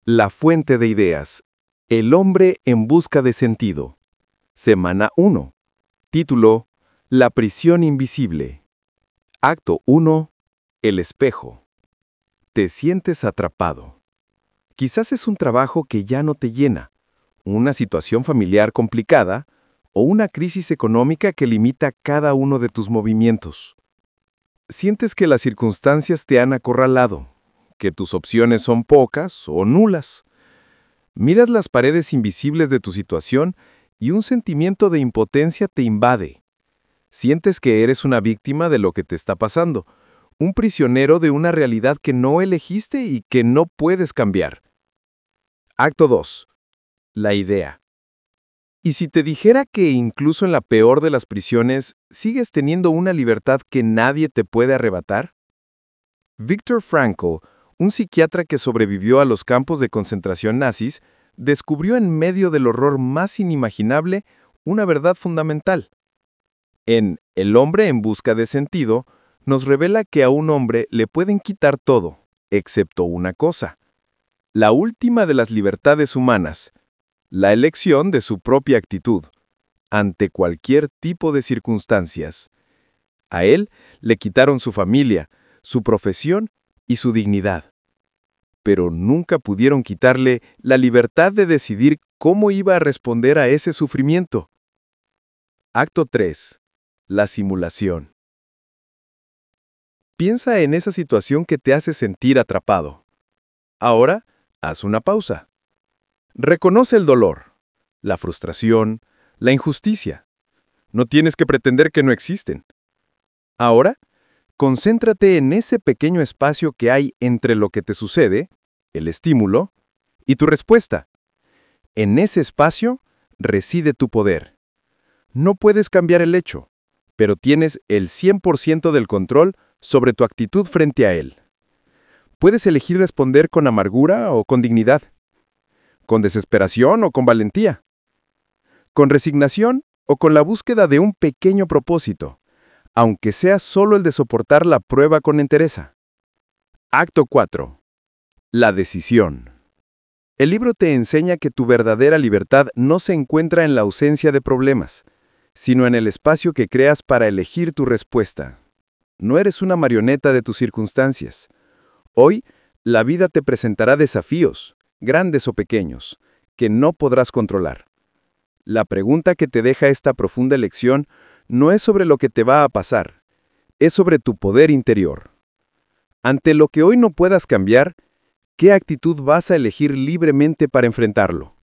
La fuente de ideas. El hombre en busca de sentido. Semana 1. Título: La prisión invisible. Acto 1. El espejo. Te sientes atrapado. Quizás es un trabajo que ya no te llena, una situación familiar complicada o una crisis económica que limita cada uno de tus movimientos. Sientes que las circunstancias te han acorralado, que tus opciones son pocas o nulas. Miras las paredes invisibles de tu situación y un sentimiento de impotencia te invade. Sientes que eres una víctima de lo que te está pasando, un prisionero de una realidad que no elegiste y que no puedes cambiar. Acto 2. La idea. ¿Y si te dijera que incluso en la peor de las prisiones sigues teniendo una libertad que nadie te puede arrebatar? Viktor Frankl, un psiquiatra que sobrevivió a los campos de concentración nazis, descubrió en medio del horror más inimaginable una verdad fundamental. En El hombre en busca de sentido, nos revela que a un hombre le pueden quitar todo, excepto una cosa: la última de las libertades humanas, la elección de su propia actitud, ante cualquier tipo de circunstancias. A él le quitaron su familia, su profesión y su dignidad. Pero nunca pudieron quitarle la libertad de decidir cómo iba a responder a ese sufrimiento. Acto 3. La simulación. Piensa en esa situación que te hace sentir atrapado. Ahora, haz una pausa. Reconoce el dolor, la frustración, la injusticia. No tienes que pretender que no existen. Ahora, concéntrate en ese pequeño espacio que hay entre lo que te sucede, el estímulo, y tu respuesta. En ese espacio reside tu poder. No puedes cambiar el hecho, pero tienes el 100% del control sobre tu actitud frente a él. Puedes elegir responder con amargura o con dignidad, con desesperación o con valentía, con resignación o con la búsqueda de un pequeño propósito, aunque sea solo el de soportar la prueba con entereza. Acto 4. La decisión. El libro te enseña que tu verdadera libertad no se encuentra en la ausencia de problemas, sino en el espacio que creas para elegir tu respuesta. No eres una marioneta de tus circunstancias. Hoy, la vida te presentará desafíos, grandes o pequeños, que no podrás controlar. La pregunta que te deja esta profunda lección no es sobre lo que te va a pasar, es sobre tu poder interior. Ante lo que hoy no puedas cambiar, ¿qué actitud vas a elegir libremente para enfrentarlo?